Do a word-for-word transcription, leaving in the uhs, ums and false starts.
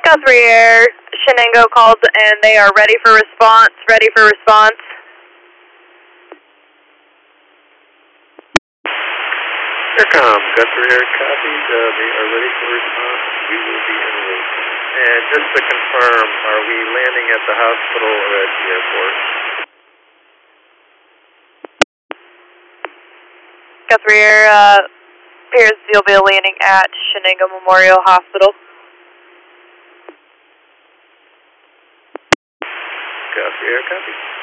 Guthrie Air, Shenango called and they are ready for response, ready for response. Aircom, Guthrie Air copied, uh, they are ready for response, we will be en route. And just to confirm, are we landing at the hospital or at the airport? Guthrie Air, uh, appears you'll be landing at Shenango Memorial Hospital. Guthrie Air copy.